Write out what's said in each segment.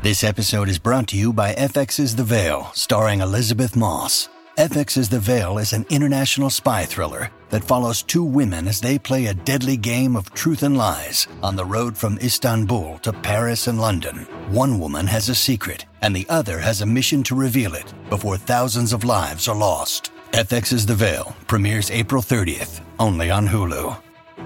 This episode is brought to you by FX's The Veil, starring Elizabeth Moss. FX's The Veil is an international spy thriller that follows two women as they play a deadly game of truth and lies on the road from Istanbul to Paris and London. One woman has a secret, and the other has a mission to reveal it before thousands of lives are lost. FX's The Veil premieres April 30th, only on Hulu.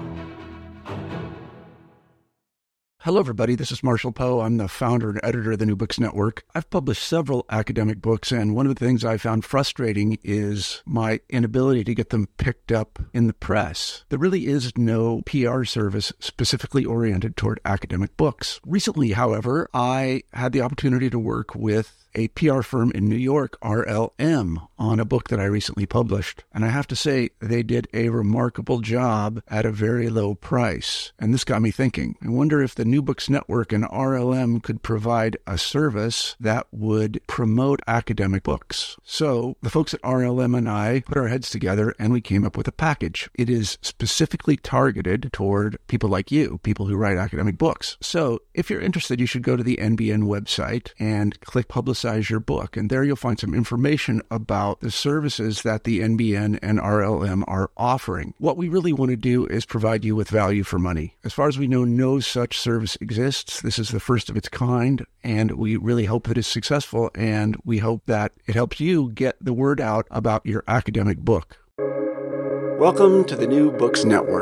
Hello, everybody. This is Marshall Poe. I'm the founder and editor of the New Books Network. I've published several academic books, and one of the things I found frustrating is my inability to get them picked up in the press. There really is no PR service specifically oriented toward academic books. Recently, however, I had the opportunity to work with a PR firm in New York, RLM, on a book that I recently published. And I have to say, they did a remarkable job at a very low price. And this got me thinking. I wonder if the New Books Network and RLM could provide a service that would promote academic books. So the folks at RLM and I put our heads together and we came up with a package. It is specifically targeted toward people like you, people who write academic books. So if you're interested, you should go to the NBN website and click Publicize your book. And there you'll find some information about the services that the NBN and RLM are offering. What we really want to do is provide you with value for money. As far as we know, no such service exists. This is the first of its kind, and we really hope it is successful, and we hope that it helps you get the word out about your academic book. Welcome to the New Books Network.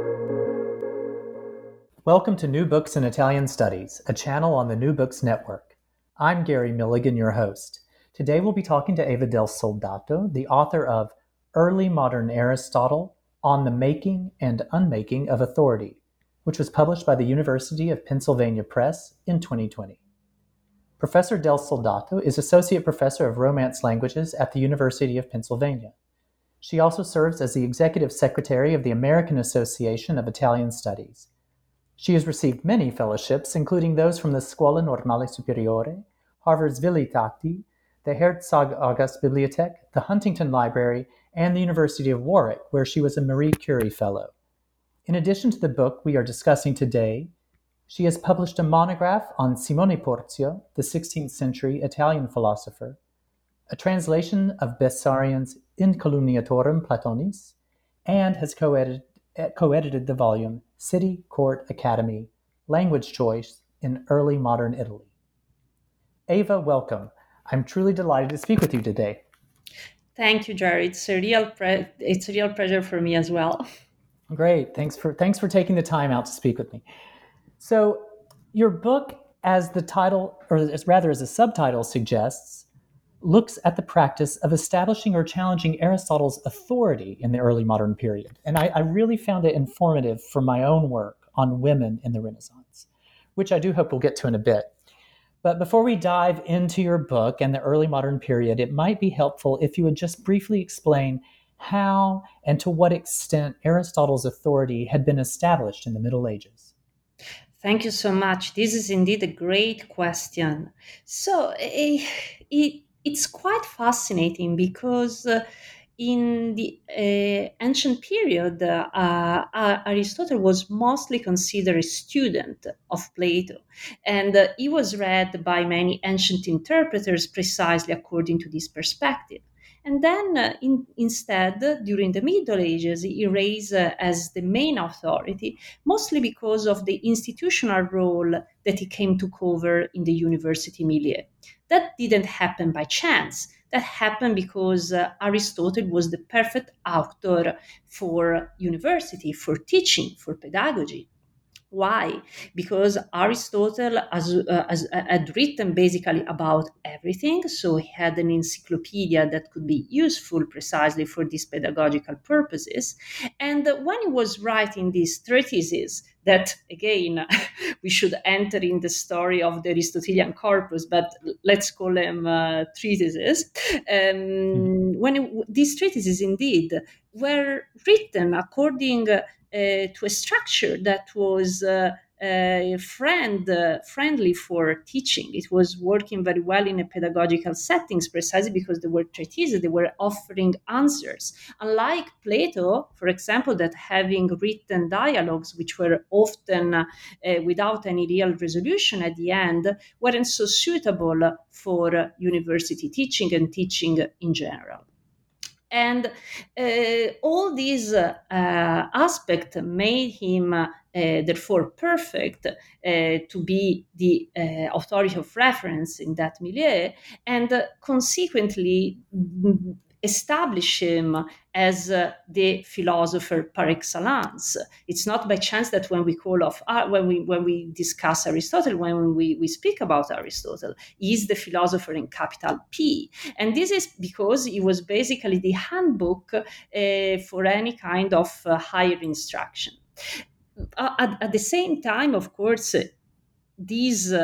Welcome to New Books in Italian Studies, a channel on the New Books Network. I'm Gary Milligan, your host. Today we'll be talking to Eva Del Soldato, the author of Early Modern Aristotle, On the Making and Unmaking of Authority, which was published by the University of Pennsylvania Press in 2020. Professor Del Soldato is Associate Professor of Romance Languages at the University of Pennsylvania. She also serves as the Executive Secretary of the American Association of Italian Studies. She has received many fellowships, including those from the Scuola Normale Superiore, Harvard's Vili Tacti, the Herzog August Bibliothek, the Huntington Library, and the University of Warwick, where she was a Marie Curie Fellow. In addition to the book we are discussing today, she has published a monograph on Simone Porzio, the 16th century Italian philosopher, a translation of Bessarion's In Calumniatorum Platonis, and has co-edited the volume City, Court, Academy, Language Choice in Early Modern Italy. Eva, welcome. I'm truly delighted to speak with you today. Thank you, Jerry. It's a real pleasure for me as well. Great. Thanks for taking the time out to speak with me. So your book, as the title, or as the subtitle suggests, looks at the practice of establishing or challenging Aristotle's authority in the early modern period. And I really found it informative for my own work on women in the Renaissance, which I do hope we'll get to in a bit. But before we dive into your book and the early modern period, it might be helpful if you would just briefly explain how and to what extent Aristotle's authority had been established in the Middle Ages. Thank you so much. This is indeed a great question. So it's quite fascinating because in the ancient period, Aristotle was mostly considered a student of Plato, and he was read by many ancient interpreters precisely according to this perspective. And then instead, during the Middle Ages, he raised as the main authority, mostly because of the institutional role that he came to cover in the university milieu. That didn't happen by chance. That happened because Aristotle was the perfect author for university, for teaching, for pedagogy. Why? Because Aristotle had written basically about everything, so he had an encyclopedia that could be useful precisely for these pedagogical purposes. And when he was writing these treatises, that again, we should enter in the story of the Aristotelian corpus, but let's call them treatises. These treatises indeed were written according to a structure that was friendly for teaching. It was working very well in a pedagogical settings, precisely because they were treatises, they were offering answers. Unlike Plato, for example, that having written dialogues, which were often without any real resolution at the end, weren't so suitable for university teaching and teaching in general. And all these aspects made him therefore perfect to be the authority of reference in that milieu, and consequently establish him as the philosopher par excellence. It's not by chance that when we discuss Aristotle, when we speak about Aristotle, he's the philosopher in capital P, and this is because he was basically the handbook for any kind of higher instruction. At the same time, of course, these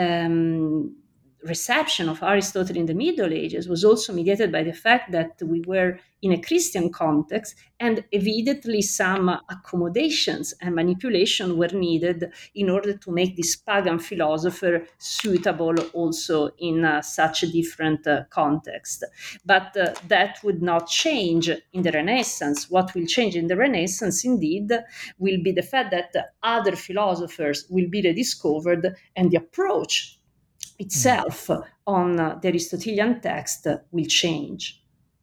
reception of Aristotle in the Middle Ages was also mediated by the fact that we were in a Christian context, and evidently some accommodations and manipulation were needed in order to make this pagan philosopher suitable also in such a different context. But that would not change in the Renaissance. What will change in the Renaissance, indeed, will be the fact that other philosophers will be rediscovered, and the approach itself on the Aristotelian text will change.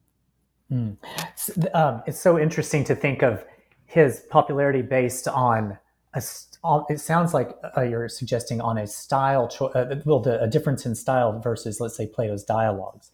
It's so interesting to think of his popularity based on it sounds like you're suggesting on a style, a difference in style versus, let's say, Plato's dialogues.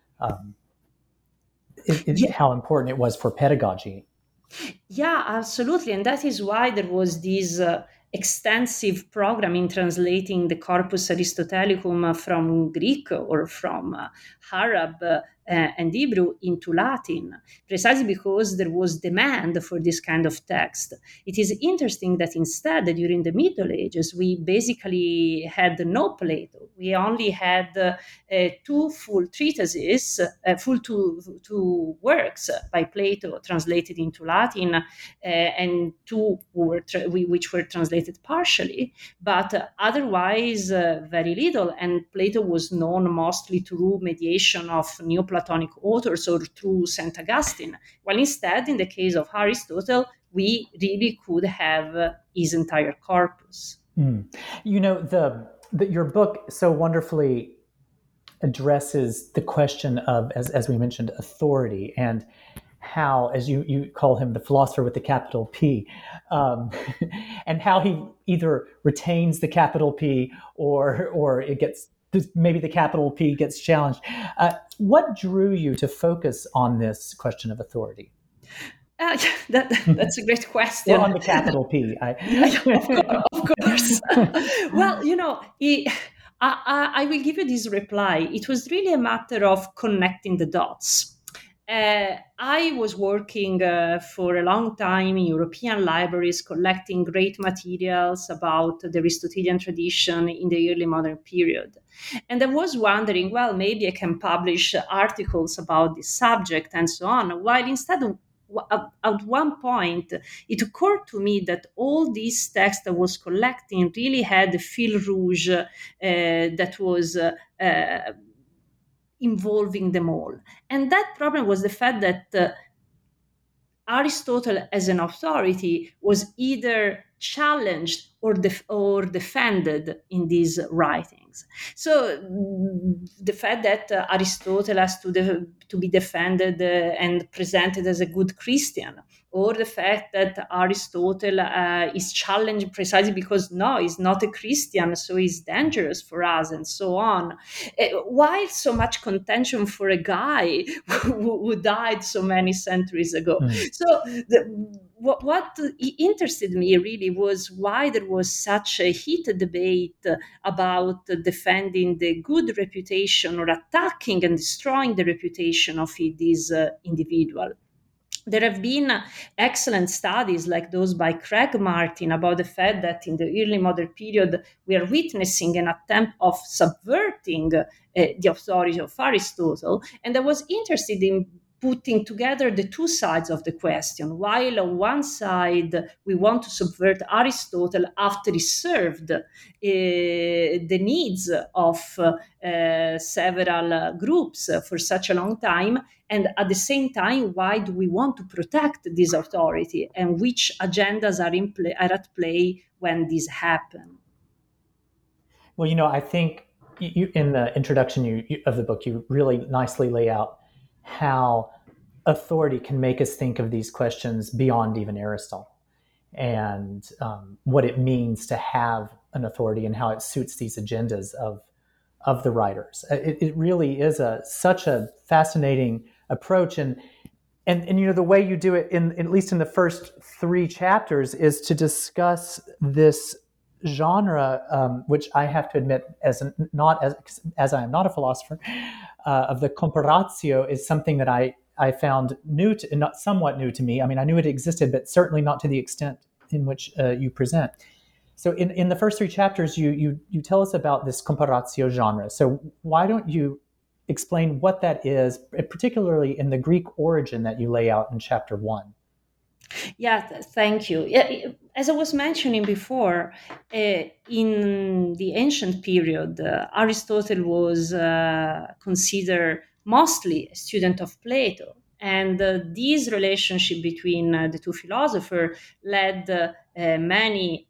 How important it was for pedagogy. Yeah, absolutely. And that is why there was this extensive program in translating the Corpus Aristotelicum from Greek or from Arab and Hebrew into Latin, precisely because there was demand for this kind of text. It is interesting that instead, during the Middle Ages, we basically had no Plato. We only had two full treatises, two works by Plato translated into Latin, and two which were translated partially, but otherwise very little. And Plato was known mostly through mediation of Neoplatonic authors or through St. Augustine, while instead, in the case of Aristotle, we really could have his entire corpus. You know, your book so wonderfully addresses the question of, as we mentioned, authority, and how, as you call him, the philosopher with the capital P, and how he either retains the capital P or it gets, maybe the capital P gets challenged. What drew you to focus on this question of authority? That's a great question. Well, on the capital P. Of course. Well, you know, I will give you this reply. It was really a matter of connecting the dots. I was working for a long time in European libraries, collecting great materials about the Aristotelian tradition in the early modern period. And I was wondering, well, maybe I can publish articles about this subject and so on, while instead at one point, it occurred to me that all these texts I was collecting really had a fil rouge that was involving them all. And that problem was the fact that Aristotle as an authority was either challenged or defended in these writings. So the fact that Aristotle has to be defended and presented as a good Christian, or the fact that Aristotle is challenged precisely because, no, he's not a Christian, so he's dangerous for us, and so on. Why so much contention for a guy who died so many centuries ago? So what interested me really was why there was such a heated debate about defending the good reputation or attacking and destroying the reputation of this individual. There have been excellent studies like those by Craig Martin about the fact that in the early modern period, we are witnessing an attempt of subverting the authority of Aristotle. And I was interested in putting together the two sides of the question. While on one side, we want to subvert Aristotle after he served the needs of several groups for such a long time, and at the same time, why do we want to protect this authority, and which agendas are at play when this happens? Well, I think in the introduction of the book, you really nicely lay out how authority can make us think of these questions beyond even Aristotle, and what it means to have an authority and how it suits these agendas of the writers. It really is such a fascinating approach, and the way you do it, at least in the first 3 chapters, is to discuss this genre, which I have to admit, as I am not a philosopher, of the comparatio, is something that I found new to, not somewhat new to me. I mean, I knew it existed, but certainly not to the extent in which you present. So in the first 3 chapters, you tell us about this comparatio genre. So why don't you explain what that is, particularly in the Greek origin that you lay out in chapter 1? Yeah, thank you. Yeah, as I was mentioning before, in the ancient period, Aristotle was considered mostly a student of Plato. And this relationship between the two philosophers led many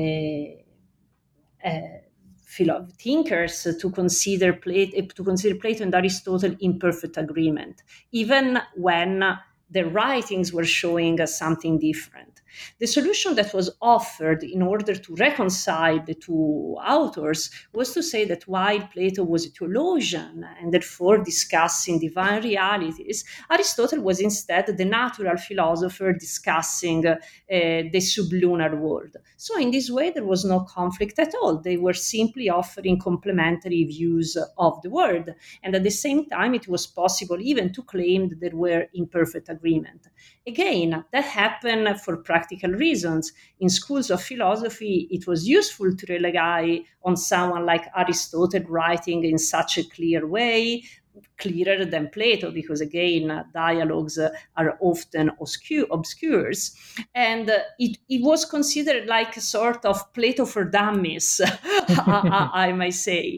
thinkers to consider Plato and Aristotle in perfect agreement, even when the writings were showing us something different. The solution that was offered in order to reconcile the two authors was to say that while Plato was a theologian and therefore discussing divine realities, Aristotle was instead the natural philosopher discussing the sublunar world. So in this way, there was no conflict at all. They were simply offering complementary views of the world. And at the same time, it was possible even to claim that they were in perfect agreement. Again, that happened for practical reasons. In schools of philosophy, it was useful to rely on someone like Aristotle writing in such a clear way, clearer than Plato, because again, dialogues are often obscure. And it was considered like a sort of Plato for dummies, I might say,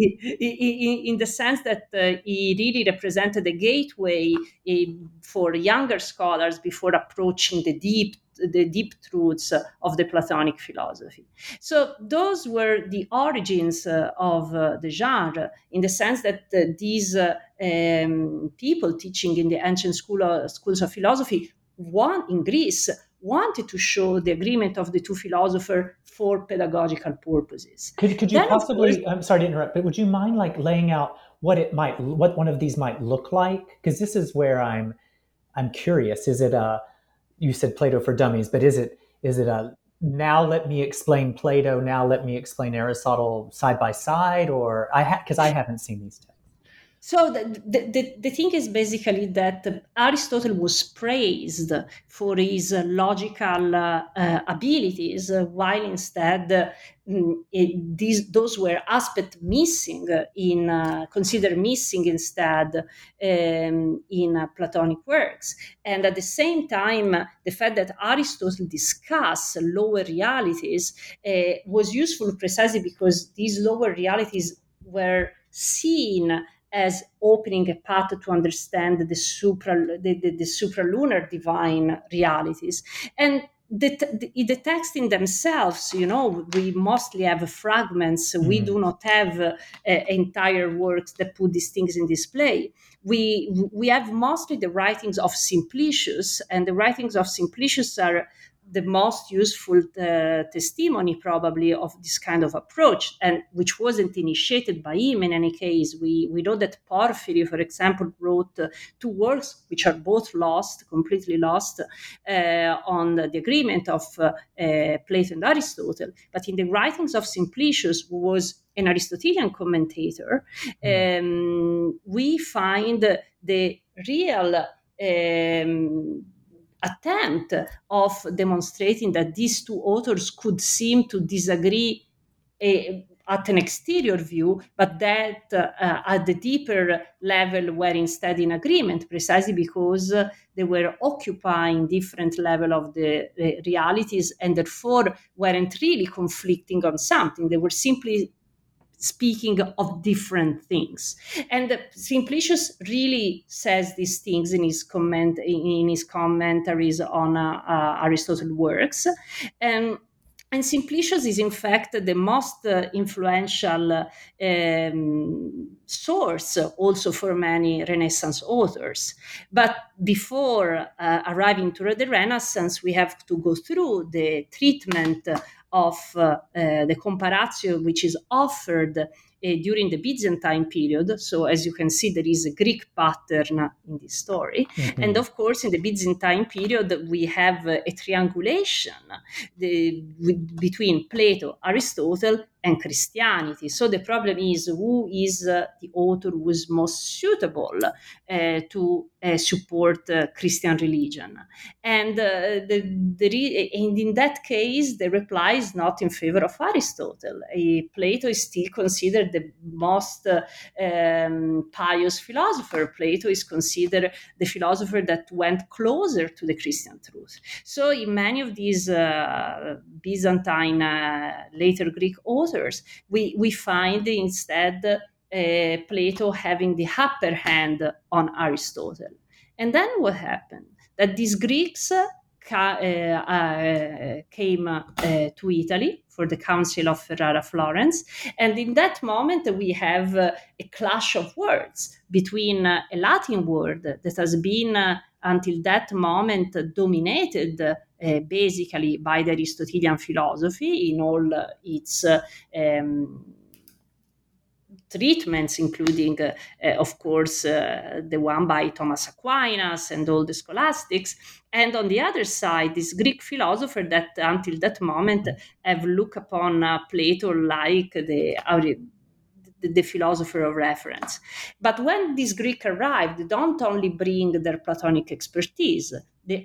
in the sense that he really represented a gateway for younger scholars before approaching the deep truths of the Platonic philosophy. So those were the origins of the genre, in the sense that these people teaching in the ancient schools of philosophy, in Greece, wanted to show the agreement of the two philosophers for pedagogical purposes. Could you possibly, I'm sorry to interrupt, but would you mind laying out what one of these might look like? Because this is where I'm curious. Is it you said Plato for dummies, but is it a now let me explain Plato, now let me explain Aristotle side by side, or because I haven't seen these texts? So the thing is basically that Aristotle was praised for his logical abilities, while instead those were aspects missing considered missing instead in Platonic works. And at the same time, the fact that Aristotle discussed lower realities was useful precisely because these lower realities were seen as opening a path to understand the supralunar divine realities. And the text in themselves, we mostly have fragments. Mm-hmm. We do not have entire works that put these things in display. We have mostly the writings of Simplicius, and the writings of Simplicius are the most useful testimony probably of this kind of approach, and which wasn't initiated by him in any case. We know that Porphyry, for example, wrote 2 works which are both completely lost, on the agreement of Plato and Aristotle. But in the writings of Simplicius, who was an Aristotelian commentator, we find the real attempt of demonstrating that these two authors could seem to disagree at an exterior view, but that at the deeper level were instead in agreement, precisely because they were occupying different level of the realities and therefore weren't really conflicting on something. They were simply speaking of different things. And Simplicius really says these things in his commentaries on Aristotle's works. And Simplicius is, in fact, the most influential source also for many Renaissance authors. But before arriving to the Renaissance, we have to go through the treatment of the comparatio, which is offered during the Byzantine period. So as you can see, there is a Greek pattern in this story. Mm-hmm. And of course, in the Byzantine period, we have a triangulation between Plato, Aristotle, and Christianity. So the problem is, who is the author who is most suitable to support Christian religion? And in that case, the reply is not in favor of Aristotle. Plato is still considered the most pious philosopher. Plato is considered the philosopher that went closer to the Christian truth. So in many of these Byzantine later Greek authors, we find instead Plato having the upper hand on Aristotle. And then what happened? That these Greeks came to Italy for the Council of Ferrara-Florence. And in that moment, we have a clash of words between a Latin word that has been until that moment dominated basically by the Aristotelian philosophy in all its treatments, including, of course, the one by Thomas Aquinas and all the scholastics. And on the other side, this Greek philosopher that until that moment have looked upon Plato like the philosopher of reference. But when these Greeks arrived, they don't only bring their Platonic expertise, they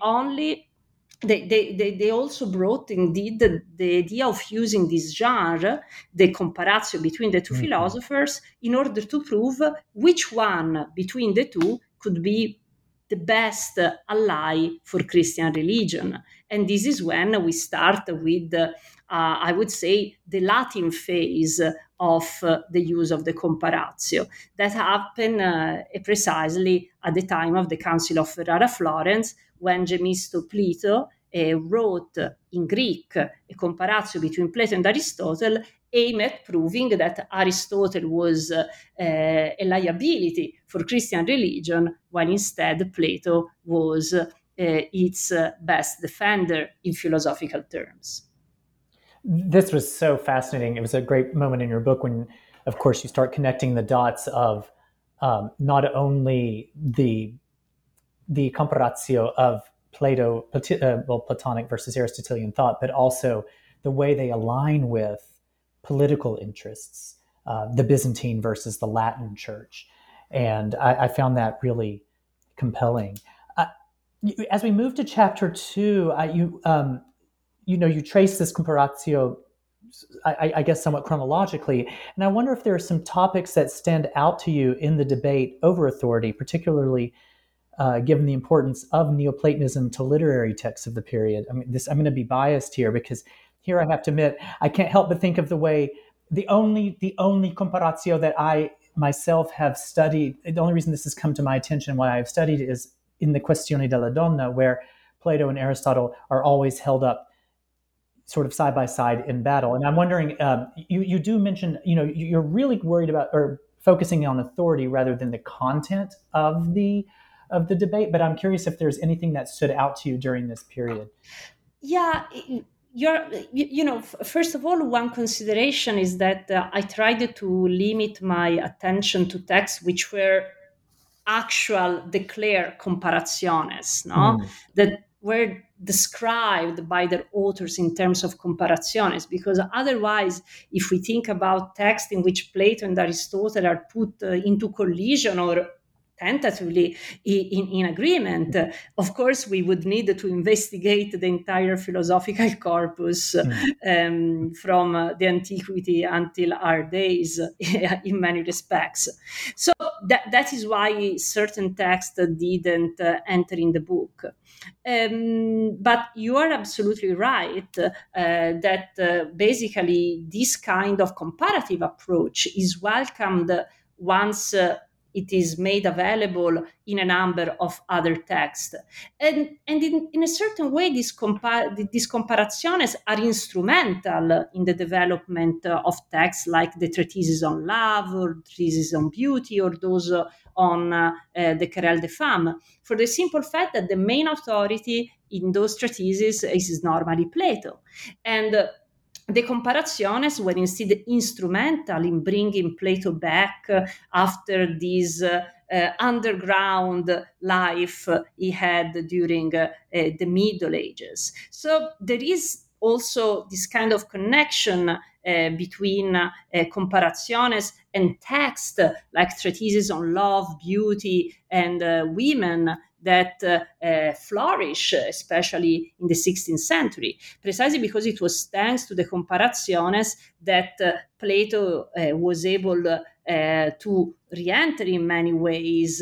also brought indeed the idea of using this genre, the comparatio between the two philosophers, in order to prove which one between the two could be the best ally for Christian religion. And this is when we start with, I would say, the Latin phase of the use of the comparatio. That happened precisely at the time of the Council of Ferrara-Florence, when Gemisto wrote in Greek a comparatio between Plato and Aristotle, aimed at proving that Aristotle was a liability for Christian religion, when instead Plato was its best defender in philosophical terms. This was so fascinating. It was a great moment in your book when, of course, you start connecting the dots of not only the comparatio of Plato, Platonic versus Aristotelian thought, but also the way they align with political interests, the Byzantine versus the Latin Church. And I found that really compelling. As we move to chapter 2, you trace this comparatio, I guess, somewhat chronologically. And I wonder if there are some topics that stand out to you in the debate over authority, particularly given the importance of Neoplatonism to literary texts of the period. I mean, I'm going to be biased here, because here I have to admit, I can't help but think of the way the only comparatio that I myself have studied, the only reason this has come to my attention, why I've studied, is in the Questione della Donna, where Plato and Aristotle are always held up sort of side by side in battle. And I'm wondering, you do mention, you're really worried about or focusing on authority rather than the content of the debate, but I'm curious if there's anything that stood out to you during this period. Yeah, first of all, one consideration is that I tried to limit my attention to texts which were actual declared comparationes, that were described by their authors in terms of comparationes, because otherwise, if we think about texts in which Plato and Aristotle are put into collision or tentatively in agreement. Of course, we would need to investigate the entire philosophical corpus from the antiquity until our days in many respects. So that is why certain texts didn't enter in the book. But you are absolutely right that basically this kind of comparative approach is welcomed once it is made available in a number of other texts. And in a certain way, these comparaciones are instrumental in the development of texts like the treatises on love, or treatises on beauty, or those on the Querelle des Femmes, for the simple fact that the main authority in those treatises is normally Plato. And the comparaciones were instead instrumental in bringing Plato back after this underground life he had during the Middle Ages. So there is also this kind of connection between comparaciones and text like treatises on love, beauty, and women that flourish, especially in the 16th century, precisely because it was thanks to the comparaciones that Plato was able to re-enter in many ways,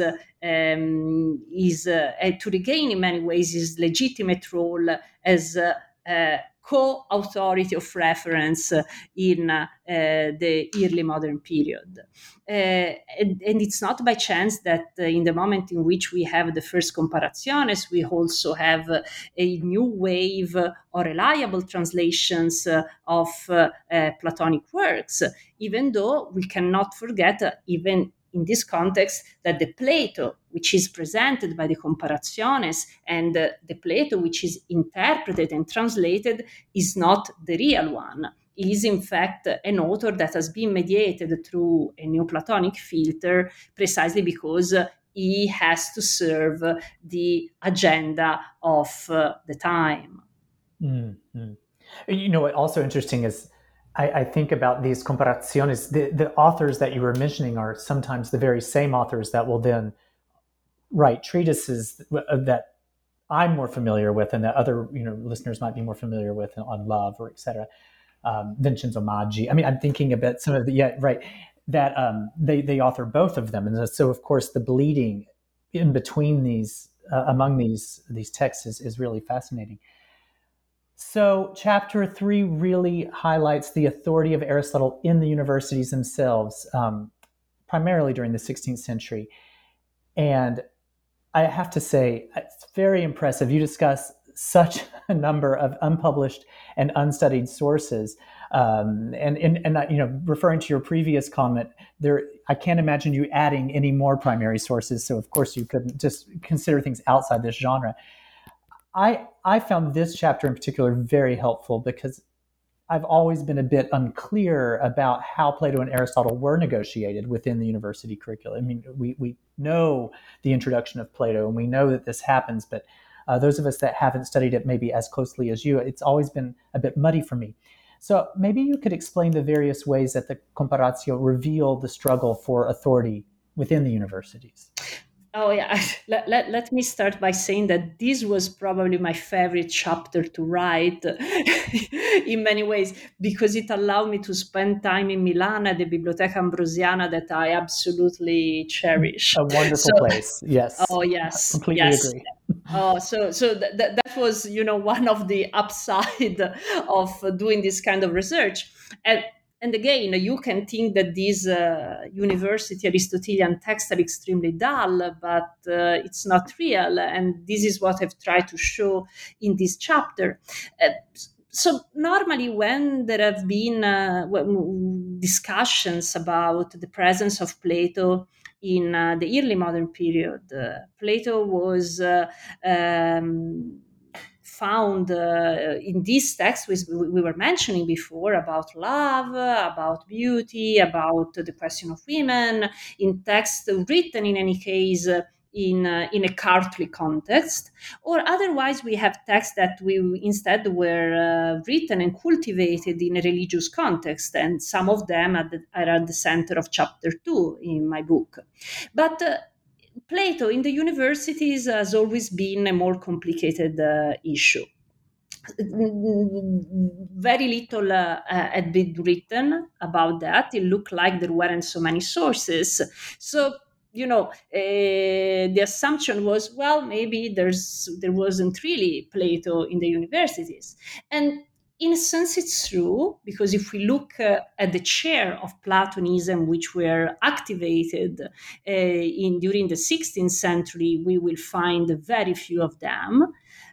to regain in many ways his legitimate role as co-authority of reference in the early modern period. And it's not by chance that in the moment in which we have the first comparaciones, we also have a new wave or reliable translations of Platonic works, even though we cannot forget, even in this context, that the Plato which is presented by the comparaciones and the Plato which is interpreted and translated is not the real one. He is in fact an author that has been mediated through a Neoplatonic filter precisely because he has to serve the agenda of the time. Mm-hmm. You know, what also interesting is I think about these comparaciones. The authors that you were mentioning are sometimes the very same authors that will then write treatises that I'm more familiar with, and that other listeners might be more familiar with on love or etc. Vincenzo Maggi. I mean, I'm thinking about some of the that they author both of them, and so of course the bleeding in between these among these texts is really fascinating. So chapter 3 really highlights the authority of Aristotle in the universities themselves, primarily during the 16th century. And I have to say, it's very impressive. You discuss such a number of unpublished and unstudied sources. And referring to your previous comment, I can't imagine you adding any more primary sources. So of course you couldn't just consider things outside this genre. I found this chapter in particular very helpful because I've always been a bit unclear about how Plato and Aristotle were negotiated within the university curricula. I mean, we know the introduction of Plato and we know that this happens, but those of us that haven't studied it maybe as closely as you, it's always been a bit muddy for me. So maybe you could explain the various ways that the Comparatio reveal the struggle for authority within the universities. Oh, yeah. Let me start by saying that this was probably my favorite chapter to write in many ways, because it allowed me to spend time in Milan at the Biblioteca Ambrosiana that I absolutely cherish. A wonderful place. Yes. Oh, yes. I completely agree. Oh, so that was, one of the upside of doing this kind of research. And again, you can think that these university Aristotelian texts are extremely dull, but it's not real. And this is what I've tried to show in this chapter. So normally when there have been discussions about the presence of Plato in the early modern period, Plato was found in these texts we were mentioning before about love, about beauty, about the question of women, in texts written in any case in a courtly context, or otherwise we have texts that we instead were written and cultivated in a religious context, and some of them are at the center of chapter 2 in my book. But Plato in the universities has always been a more complicated issue. Very little had been written about that. It looked like there weren't so many sources. So, the assumption was, well, maybe there wasn't really Plato in the universities. And in a sense, it's true, because if we look at the chair of Platonism, which were activated during the 16th century, we will find very few of them.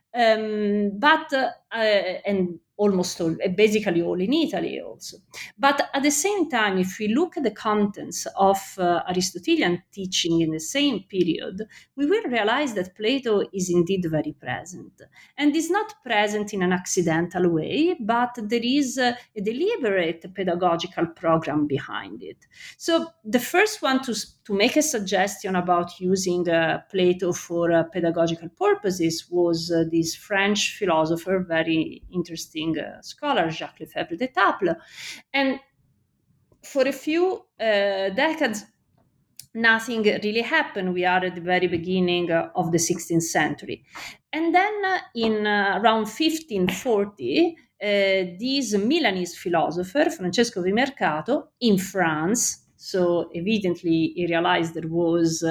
And almost all, basically all in Italy also. But at the same time, if we look at the contents of Aristotelian teaching in the same period, we will realize that Plato is indeed very present, and is not present in an accidental way, but there is a deliberate pedagogical program behind it. So the first one to make a suggestion about using Plato for pedagogical purposes was this French philosopher, very interesting scholar, Jacques Lefebvre d'Etaples. And for a few decades, nothing really happened. We are at the very beginning of the 16th century. And then in around 1540, this Milanese philosopher, Francesco Vimercato, in France, so evidently he realized there was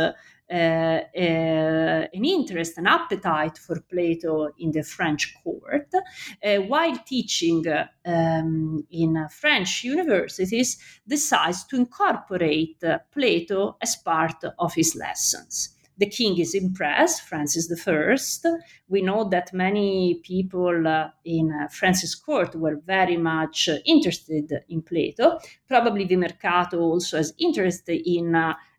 an interest, an appetite for Plato in the French court, while teaching in French universities, decides to incorporate Plato as part of his lessons. The king is impressed, Francis I. We know that many people in Francis' court were very much interested in Plato. Probably Vimercato also has interest in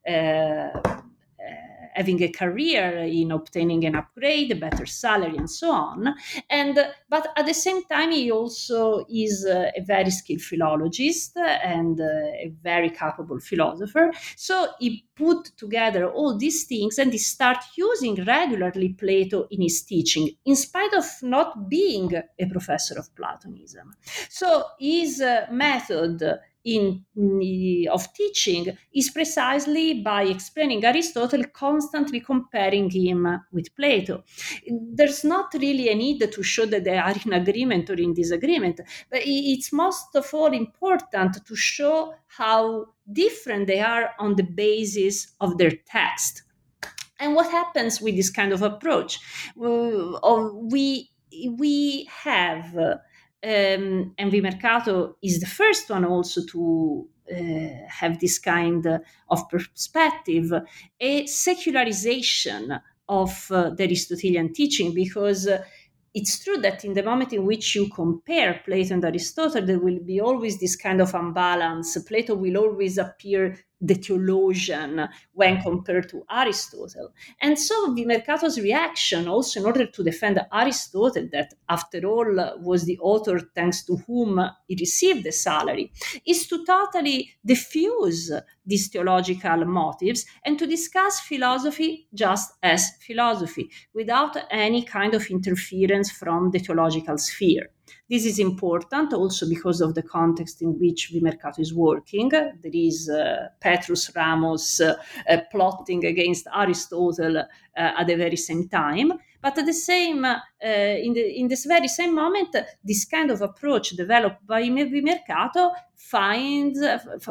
having a career, in obtaining an upgrade, a better salary, and so on. But at the same time, he also is a very skilled philologist and a very capable philosopher. So he put together all these things, and he started using regularly Plato in his teaching, in spite of not being a professor of Platonism. So his method of teaching is precisely by explaining Aristotle, constantly comparing him with Plato. There's not really a need to show that they are in agreement or in disagreement, but it's most of all important to show how different they are on the basis of their text. And what happens with this kind of approach? We have and Vimercato is the first one also to have this kind of perspective, a secularization of the Aristotelian teaching, because it's true that in the moment in which you compare Plato and Aristotle, there will be always this kind of imbalance. Plato will always appear the theologian when compared to Aristotle. And so Vimercato's reaction, also in order to defend Aristotle, that after all was the author thanks to whom he received the salary, is to totally diffuse these theological motives and to discuss philosophy just as philosophy, without any kind of interference from the theological sphere. This is important also because of the context in which Vimercato is working. There is Petrus Ramos plotting against Aristotle at the very same time. But at the same, in this very same moment, this kind of approach developed by Vimercato finds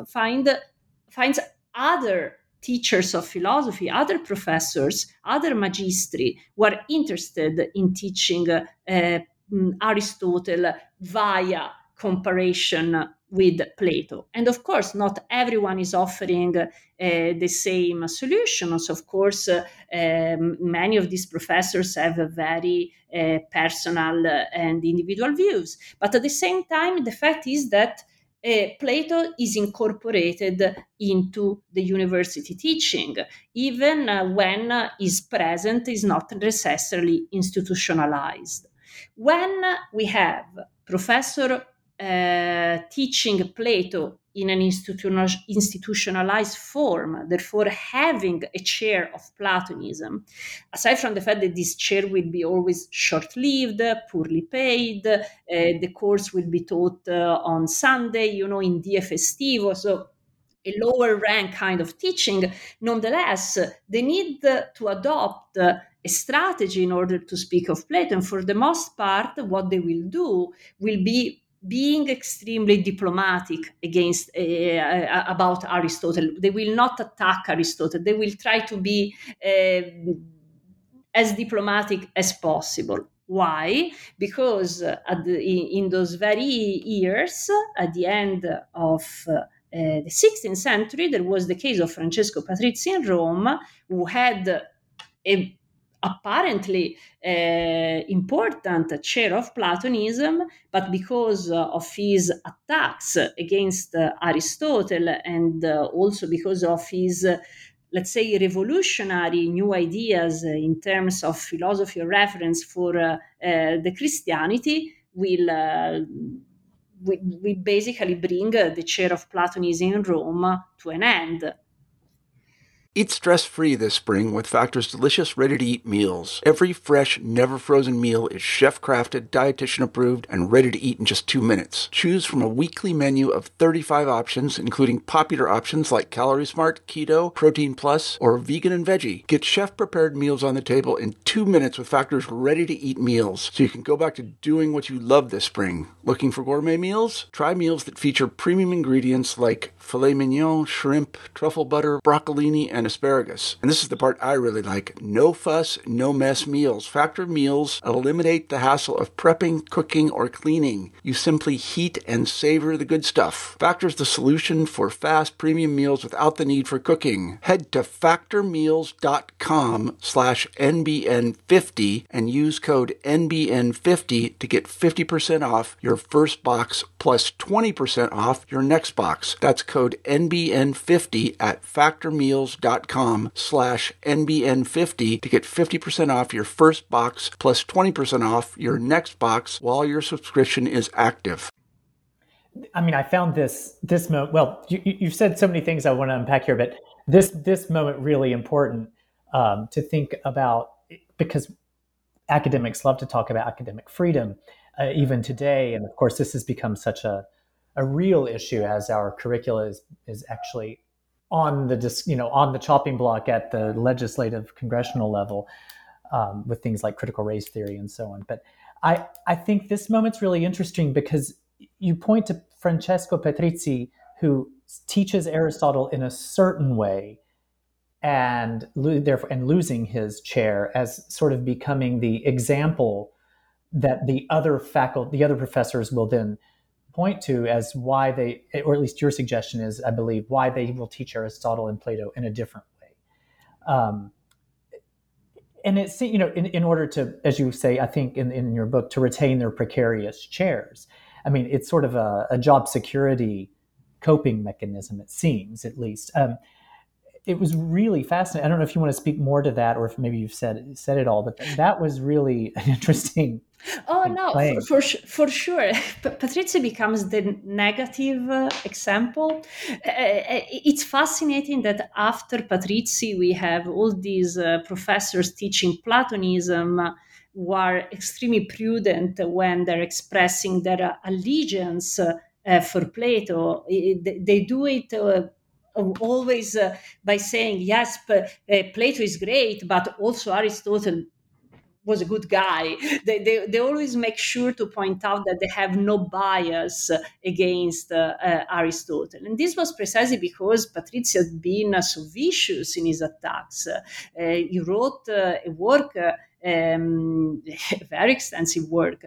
other teachers of philosophy, other professors, other magistri who are interested in teaching Aristotle via comparison with Plato. And of course, not everyone is offering the same solutions. Of course, many of these professors have a very personal and individual views. But at the same time, the fact is that Plato is incorporated into the university teaching, even when is present, is not necessarily institutionalized. When we have professor teaching Plato in an institutionalized form, therefore having a chair of Platonism, aside from the fact that this chair will be always short-lived, poorly paid, the course will be taught on Sunday, in die festivo, so a lower rank kind of teaching. Nonetheless, they need to adopt a strategy in order to speak of Plato. And for the most part, what they will do will be being extremely diplomatic against about Aristotle. They will not attack Aristotle. They will try to be as diplomatic as possible. Why? Because in those very years, at the end of the 16th century, there was the case of Francesco Patrizzi in Rome, who had a apparently important chair of Platonism, but because of his attacks against Aristotle and also because of his let's say, revolutionary new ideas in terms of philosophy of reference for the Christianity will basically bring the chair of Platonism in Rome to an end. Eat stress-free this spring with Factor's delicious, ready-to-eat meals. Every fresh, never-frozen meal is chef-crafted, dietitian-approved, and ready to eat in just 2 minutes. Choose from a weekly menu of 35 options, including popular options like Calorie Smart, Keto, Protein Plus, or Vegan and Veggie. Get chef-prepared meals on the table in 2 minutes with Factor's ready-to-eat meals, so you can go back to doing what you love this spring. Looking for gourmet meals? Try meals that feature premium ingredients like filet mignon, shrimp, truffle butter, broccolini, and asparagus. And this is the part I really like. No fuss, no mess meals. Factor meals eliminate the hassle of prepping, cooking, or cleaning. You simply heat and savor the good stuff. Factor's the solution for fast premium meals without the need for cooking. Head to factormeals.com/NBN50 and use code NBN50 to get 50% off your first box plus 20% off your next box. That's code NBN50 at factormeals.com/NBN50 to get 50% off your first box plus 20% off your next box while your subscription is active. I mean, I found this moment, well, you've said so many things I want to unpack here, but this moment really important to think about, because academics love to talk about academic freedom even today. And of course, this has become such a real issue as our curricula is actually on the chopping block at the legislative congressional level with things like critical race theory and so on. But I think this moment's really interesting because you point to Francesco Patrizzi, who teaches Aristotle in a certain way and losing his chair as sort of becoming the example that the other professors will then point to as why they, or at least your suggestion is, I believe, why they will teach Aristotle and Plato in a different way. And it's, in order to, as you say, I think in your book, to retain their precarious chairs. I mean, it's sort of a job security coping mechanism, it seems, at least. It was really fascinating. I don't know if you want to speak more to that, or if maybe you've said it all, but that was really an interesting. Oh no, for sure. Patrizzi becomes the negative example. It's fascinating that after Patrizzi, we have all these professors teaching Platonism who are extremely prudent when they're expressing their allegiance for Plato. They do it always by saying, yes, Plato is great, but also Aristotle was a good guy. They always make sure to point out that they have no bias against Aristotle. And this was precisely because Patrizzi had been so vicious in his attacks. He wrote a work, very extensive work,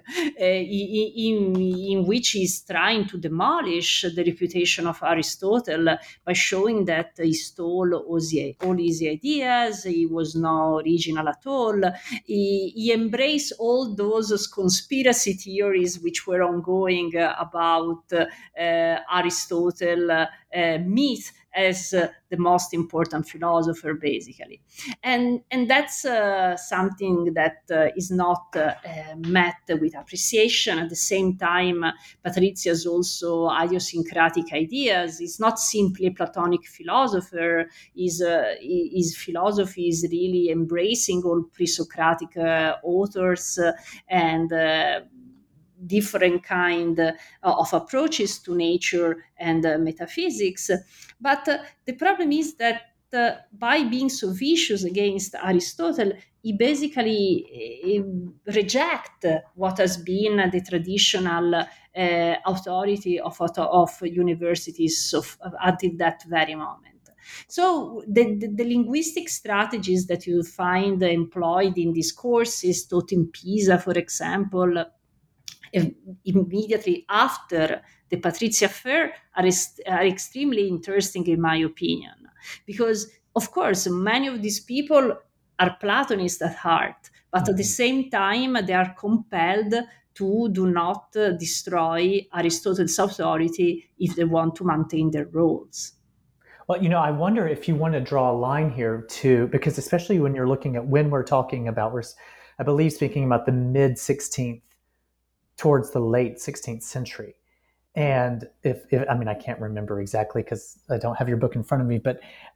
in which he's trying to demolish the reputation of Aristotle by showing that he stole all his ideas, he was not original at all. He embraced all those conspiracy theories which were ongoing about Aristotle myth as the most important philosopher, basically. And that's something that is not met with appreciation. At the same time, Patrizzi has also idiosyncratic ideas. He's not simply a Platonic philosopher. His philosophy is really embracing all pre-Socratic authors and different kind of approaches to nature and metaphysics. But the problem is that by being so vicious against Aristotle, he basically reject what has been the traditional authority of universities until that very moment. So the linguistic strategies that you find employed in these courses taught in Pisa, for example, immediately after the Patrizia Affair are extremely interesting in my opinion, because of course many of these people are Platonists at heart, but at the same time they are compelled to do not destroy Aristotle's authority if they want to maintain their roles. Well, I wonder if you want to draw a line here too, because especially when you're looking at when we're talking about, I believe, speaking about the mid 16th towards the late 16th century. And if I mean, I can't remember exactly because I don't have your book in front of me, but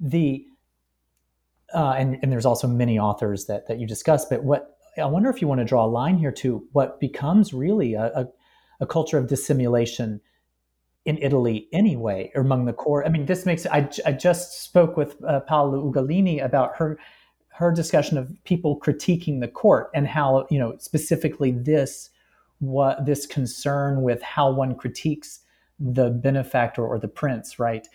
and there's also many authors that you discuss, but what I wonder if you want to draw a line here to what becomes really a culture of dissimulation in Italy anyway, or among the core. I mean, this makes, I just spoke with Paola Ugolini about her discussion of people critiquing the court and how, specifically this concern with how one critiques the benefactor or the prince, right?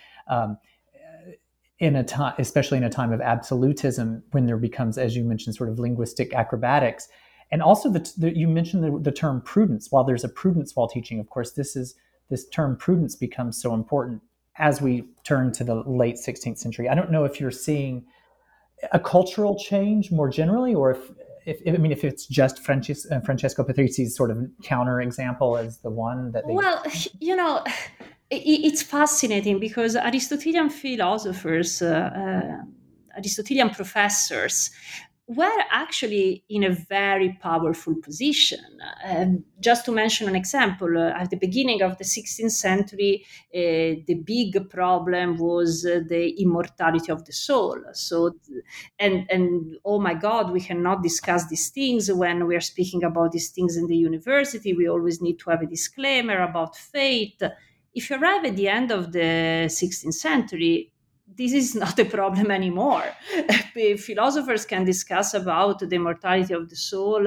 In a time, especially in a time of absolutism, when there becomes, as you mentioned, sort of linguistic acrobatics. And also you mentioned the term prudence. While there's a prudence while teaching, of course, this term prudence becomes so important as we turn to the late 16th century. I don't know if you're seeing a cultural change more generally, or if it's just Francesco Patrizzi's sort of counter example as the one that they... Well, it's fascinating because Aristotelian philosophers, Aristotelian professors were actually in a very powerful position. Just to mention an example, at the beginning of the 16th century, the big problem was the immortality of the soul. So, and oh my God, we cannot discuss these things when we are speaking about these things in the university. We always need to have a disclaimer about fate. If you arrive at the end of the 16th century, this is not a problem anymore. Philosophers can discuss about the mortality of the soul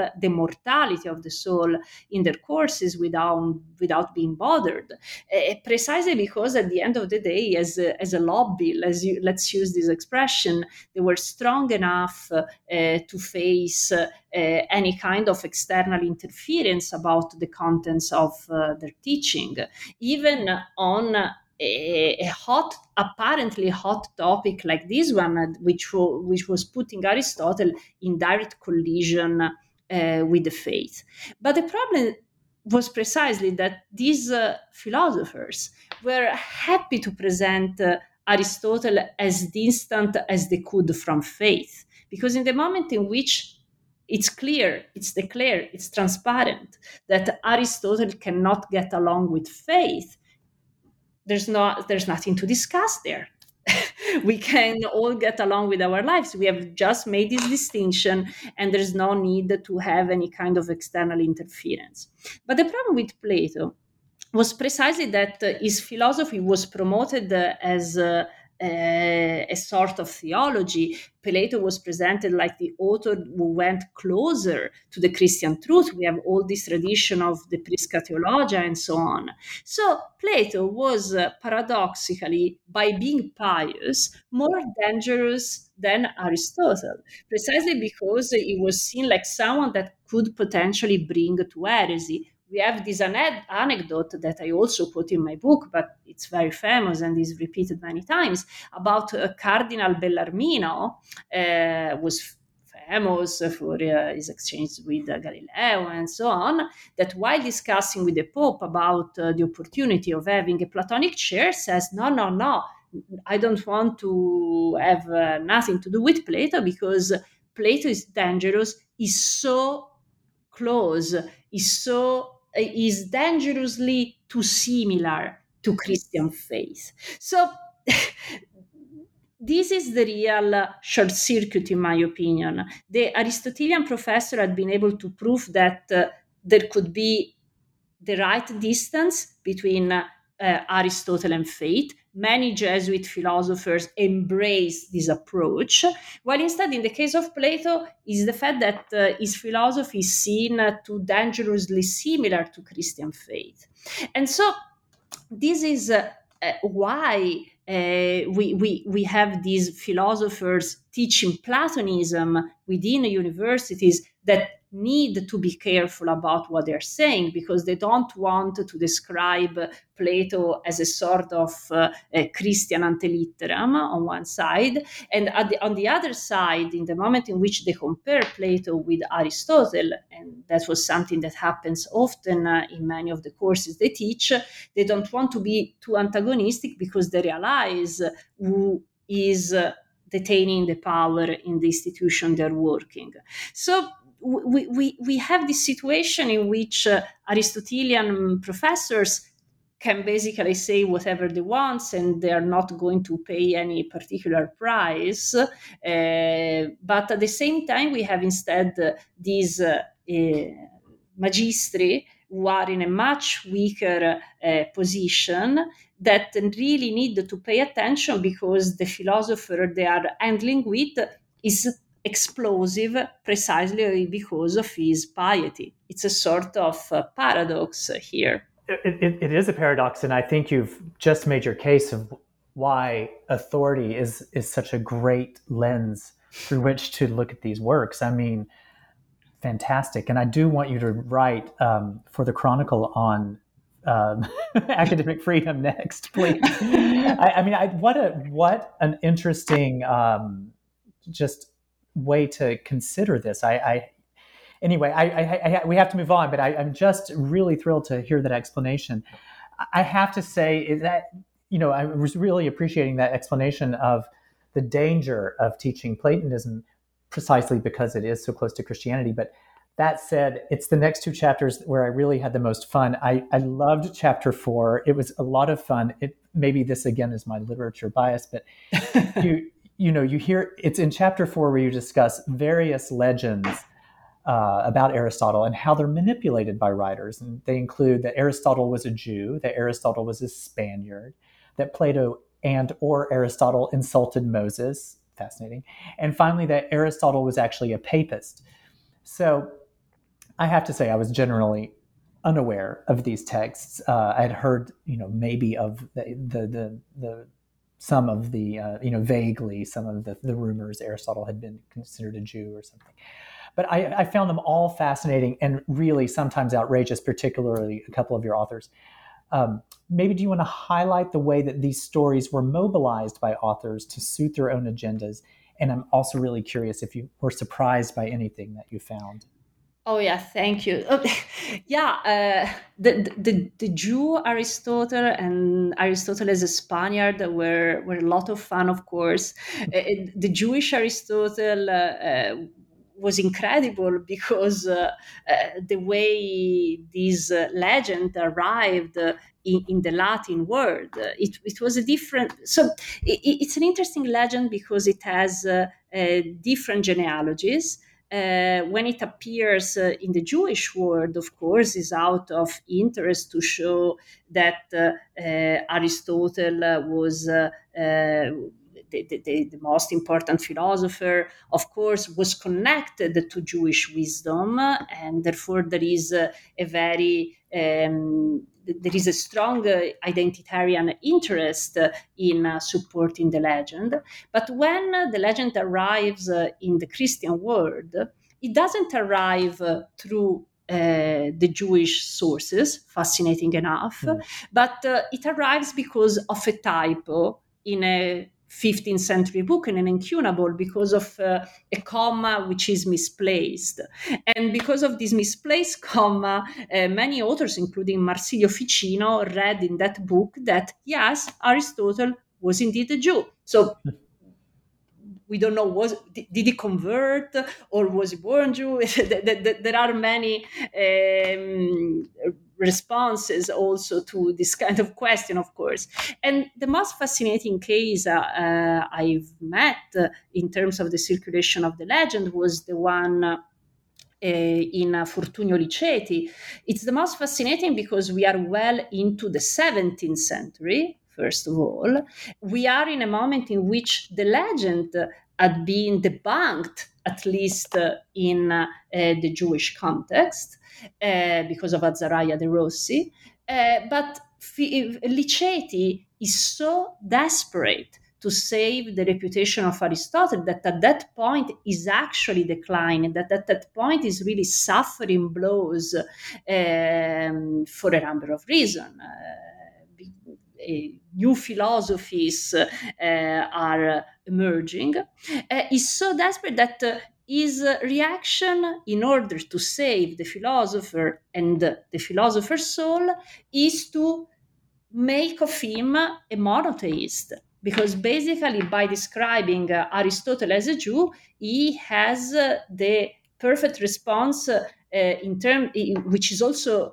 in their courses without being bothered, precisely because at the end of the day, as a lobby, let's use this expression, they were strong enough to face any kind of external interference about the contents of their teaching, even on a apparently hot topic like this one, which was putting Aristotle in direct collision with the faith. But the problem was precisely that these philosophers were happy to present Aristotle as distant as they could from faith, because in the moment in which it's clear, it's declared, it's transparent that Aristotle cannot get along with faith, there's nothing to discuss there. We can all get along with our lives. We have just made this distinction, and there's no need to have any kind of external interference. But the problem with Plato was precisely that his philosophy was promoted as a sort of theology. Plato was presented like the author who went closer to the Christian truth. We have all this tradition of the Prisca Theologia and so on. So Plato was paradoxically, by being pious, more dangerous than Aristotle, precisely because he was seen like someone that could potentially bring to heresy. We have this anecdote that I also put in my book, but it's very famous and is repeated many times, about Cardinal Bellarmino, was famous for his exchange with Galileo and so on, that while discussing with the Pope about the opportunity of having a Platonic chair, says, no, I don't want to have nothing to do with Plato, because Plato is dangerous, is so close, is dangerously too similar to Christian faith. So this is the real short circuit, in my opinion. The Aristotelian professor had been able to prove that there could be the right distance between Aristotle and faith. Many Jesuit philosophers embrace this approach, while instead, in the case of Plato, is the fact that his philosophy is seen too dangerously similar to Christian faith. And so this is why we have these philosophers teaching Platonism within universities that need to be careful about what they're saying, because they don't want to describe Plato as a sort of a Christian antelitteram on one side, and on the other side, in the moment in which they compare Plato with Aristotle, and that was something that happens often in many of the courses they teach, they don't want to be too antagonistic because they realize who is detaining the power in the institution they're working. So we have this situation in which Aristotelian professors can basically say whatever they want, and they are not going to pay any particular price. But at the same time, we have instead these magistri who are in a much weaker position that really need to pay attention, because the philosopher they are handling with is explosive precisely because of his piety. It's a sort of paradox here. It is a paradox, and I think you've just made your case of why authority is such a great lens through which to look at these works. I mean, fantastic. And I do want you to write for the Chronicle on academic freedom next, please. What an interesting just way to consider this. Anyway, we have to move on, but I'm just really thrilled to hear that explanation. I have to say that, I was really appreciating that explanation of the danger of teaching Platonism precisely because it is so close to Christianity. But that said, it's the next two chapters where I really had the most fun. I loved chapter 4. It was a lot of fun. Maybe this again is my literature bias, but you hear it's in chapter 4 where you discuss various legends about Aristotle and how they're manipulated by writers. And they include that Aristotle was a Jew, that Aristotle was a Spaniard, that Plato or Aristotle insulted Moses. Fascinating. And finally, that Aristotle was actually a papist. So I have to say I was generally unaware of these texts. I had heard, maybe of the some of the, vaguely some of the rumors Aristotle had been considered a Jew or something. But I found them all fascinating and really sometimes outrageous, particularly a couple of your authors. Maybe do you want to highlight the way that these stories were mobilized by authors to suit their own agendas? And I'm also really curious if you were surprised by anything that you found. Oh yeah, thank you. The Jew Aristotle and Aristotle as a Spaniard were a lot of fun, of course. The Jewish Aristotle was incredible because the way this legend arrived in the Latin word, it was a different. So it's an interesting legend because it has different genealogies. When it appears in the Jewish world, of course, is out of interest to show that Aristotle was the most important philosopher, of course, was connected to Jewish wisdom, and therefore there is a strong identitarian interest in supporting the legend. But when the legend arrives in the Christian world, it doesn't arrive through the Jewish sources, fascinating enough, but it arrives because of a typo in a 15th century book, and an incunable, because of a comma which is misplaced. And because of this misplaced comma, many authors, including Marsilio Ficino, read in that book that, yes, Aristotle was indeed a Jew. So we don't know, did he convert or was he born Jew? There are many responses also to this kind of question, of course. And the most fascinating case I've met in terms of the circulation of the legend was the one in Fortunio Liceti. It's the most fascinating because we are well into the 17th century, first of all. We are in a moment in which the legend had been debunked, at least in the Jewish context, because of Azzaraya de' Rossi. But Liceti is so desperate to save the reputation of Aristotle that at that point is actually declining, that at that point is really suffering blows for a number of reasons. New philosophies are emerging. Is so desperate that his reaction, in order to save the philosopher and the philosopher's soul, is to make of him a monotheist. Because basically, by describing Aristotle as a Jew, he has the perfect response which is also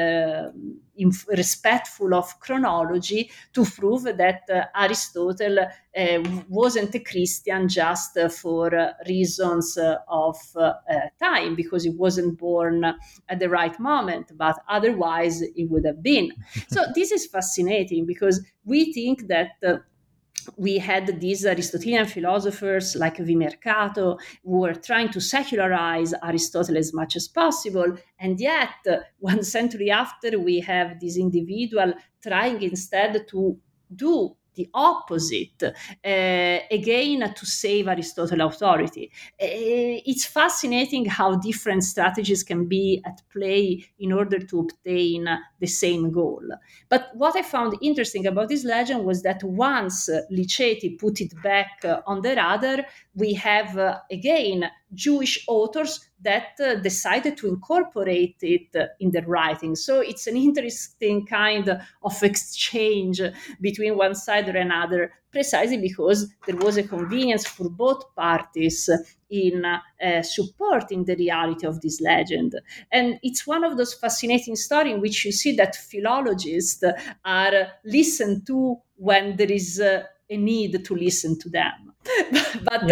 respectful of chronology, to prove that Aristotle wasn't a Christian just for reasons of time, because he wasn't born at the right moment, but otherwise he would have been. So this is fascinating, because we think that we had these Aristotelian philosophers like Vimercato who were trying to secularize Aristotle as much as possible. And yet, 1 century after, we have this individual trying instead to do the opposite, again, to save Aristotle's authority. It's fascinating how different strategies can be at play in order to obtain the same goal. But what I found interesting about this legend was that once Liceti put it back on the radar, we have, again, Jewish authors that decided to incorporate it in their writing. So it's an interesting kind of exchange between one side or another, precisely because there was a convenience for both parties in supporting the reality of this legend. And it's one of those fascinating stories in which you see that philologists are listened to when there is a need to listen to them. But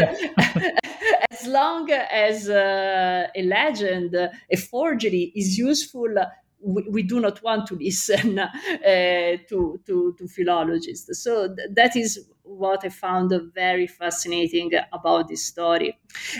as long as a legend, a forgery is useful, we do not want to listen to philologists. So that is what I found very fascinating about this story.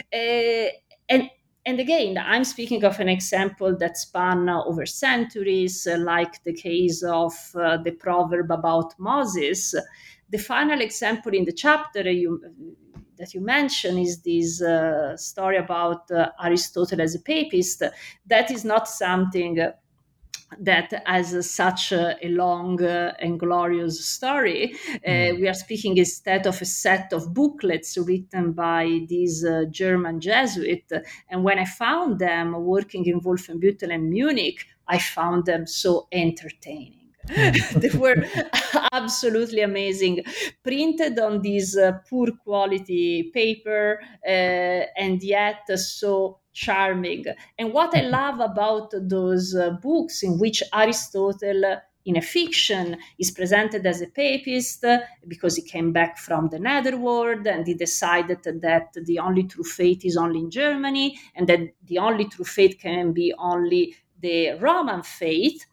And again, I'm speaking of an example that span over centuries, like the case of the proverb about Moses. The final example in the chapter that you mentioned is this story about Aristotle as a papist. That is not something that has such a long and glorious story. We are speaking instead of a set of booklets written by this German Jesuit. And when I found them working in Wolfenbüttel and Munich, I found them so entertaining. They were absolutely amazing, printed on this poor quality paper, and yet so charming. And what I love about those books in which Aristotle in a fiction is presented as a papist because he came back from the netherworld and he decided that the only true faith is only in Germany, and that the only true faith can be only the Roman faith,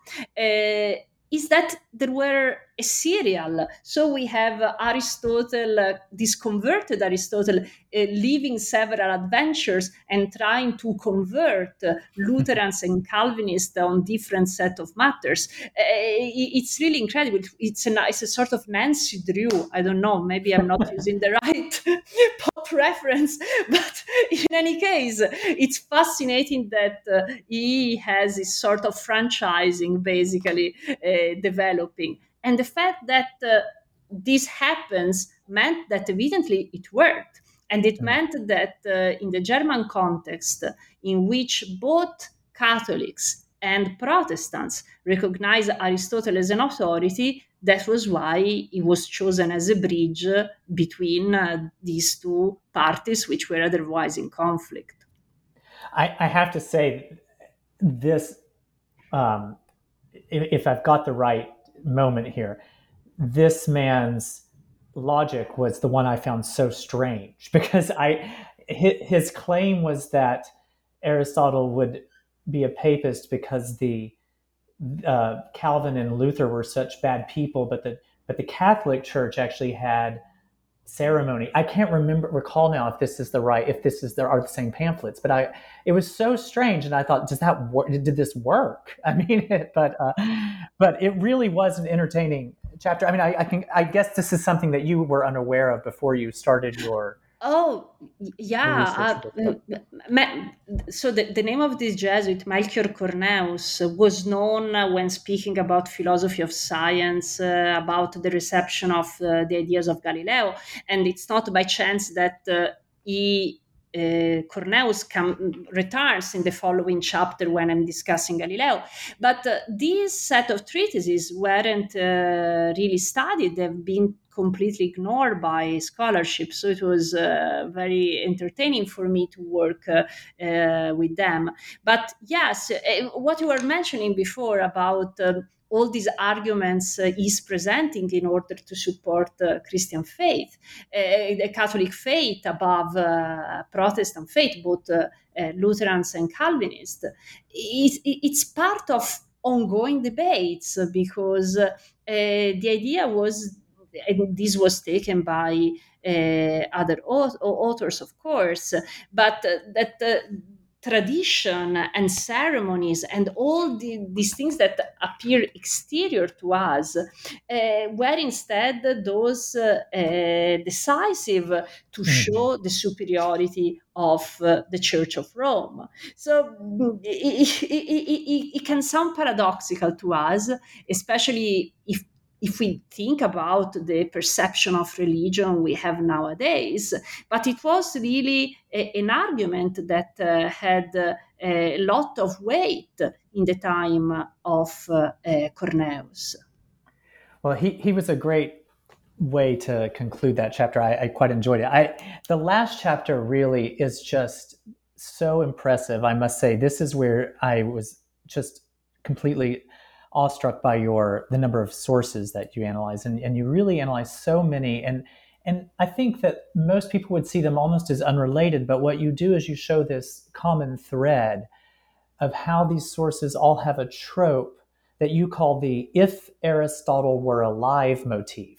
is that there were a serial. So we have Aristotle, this converted Aristotle, living several adventures and trying to convert Lutherans and Calvinists on different set of matters. It's really incredible. It's a sort of Nancy Drew. I don't know, maybe I'm not using the right pop reference, but in any case, it's fascinating that he has this sort of franchising basically developing. And the fact that this happens meant that evidently it worked. And it meant that in the German context, in which both Catholics and Protestants recognize Aristotle as an authority, that was why he was chosen as a bridge between these two parties, which were otherwise in conflict. I have to say, this, if I've got the right moment here, this man's logic was the one I found so strange, because his claim was that Aristotle would be a papist because the Calvin and Luther were such bad people, but the Catholic Church actually had ceremony. I can't recall now if this is are the same pamphlets, but it was so strange, and I thought, does that work? Did this work? I mean, but it really was an entertaining chapter. I mean, I guess this is something that you were unaware of before you started your. Oh, yeah. So the name of this Jesuit, Melchior Cornelius, was known when speaking about philosophy of science, about the reception of the ideas of Galileo. And it's not by chance that Cornelius returns in the following chapter when I'm discussing Galileo. But this set of treatises weren't really studied. They've been completely ignored by scholarship. So it was very entertaining for me to work with them. But yes, what you were mentioning before about all these arguments he's presenting in order to support Christian faith, the Catholic faith above Protestant faith, both Lutherans and Calvinists. It's part of ongoing debates because the idea was, and this was taken by other authors, of course, but that tradition and ceremonies and all these things that appear exterior to us were instead those decisive to show the superiority of the Church of Rome. So it can sound paradoxical to us, especially if we think about the perception of religion we have nowadays. But it was really an argument that had a lot of weight in the time of Cornelius. Well, he was a great way to conclude that chapter. I quite enjoyed it. The last chapter really is just so impressive, I must say. This is where I was just completely awestruck by the number of sources that you analyze, and you really analyze so many, and I think that most people would see them almost as unrelated, but what you do is you show this common thread of how these sources all have a trope that you call the "if Aristotle were alive" motif,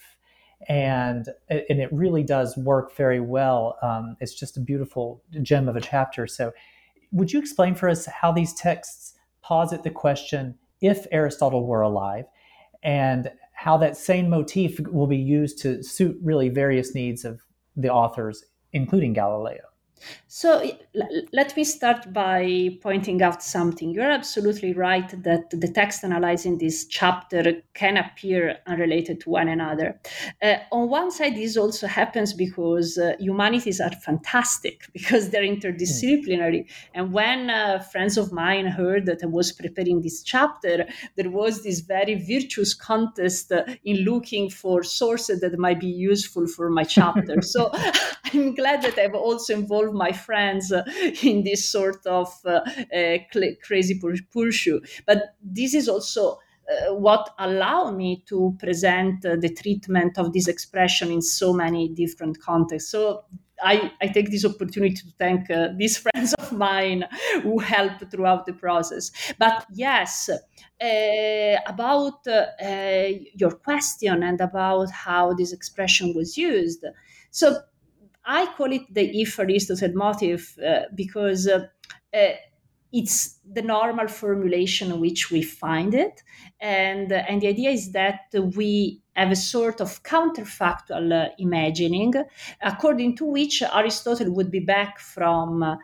and it really does work very well. It's just a beautiful gem of a chapter. So would you explain for us how these texts posit the question, if Aristotle were alive, and how that same motif will be used to suit really various needs of the authors, including Galileo? So let me start by pointing out something. You're absolutely right that the text analyzing this chapter can appear unrelated to one another. On one side, this also happens because humanities are fantastic, because they're interdisciplinary. And when friends of mine heard that I was preparing this chapter, there was this very virtuous contest in looking for sources that might be useful for my chapter. So I'm glad that I've also involved my friends in this sort of crazy pursuit. But this is also what allowed me to present the treatment of this expression in so many different contexts. So I take this opportunity to thank these friends of mine who helped throughout the process. But yes, about your question and about how this expression was used. So I call it the if Aristotle motive because it's the normal formulation in which we find it. And the idea is that we have a sort of counterfactual imagining, according to which Aristotle would be back from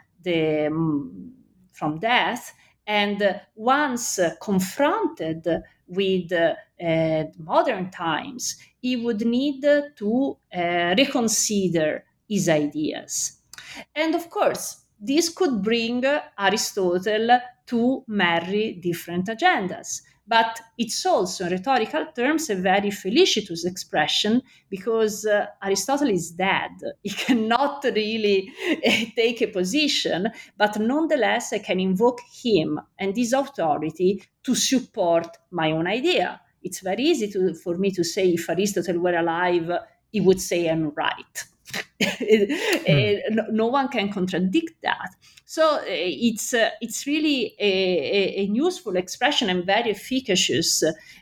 death, and once confronted with modern times, he would need to reconsider his ideas. And of course, this could bring Aristotle to marry different agendas. But it's also, in rhetorical terms, a very felicitous expression because Aristotle is dead. He cannot really take a position, but nonetheless, I can invoke him and his authority to support my own idea. It's very easy for me to say if Aristotle were alive, he would say I'm right. No one can contradict that. So it's really a useful expression and very efficacious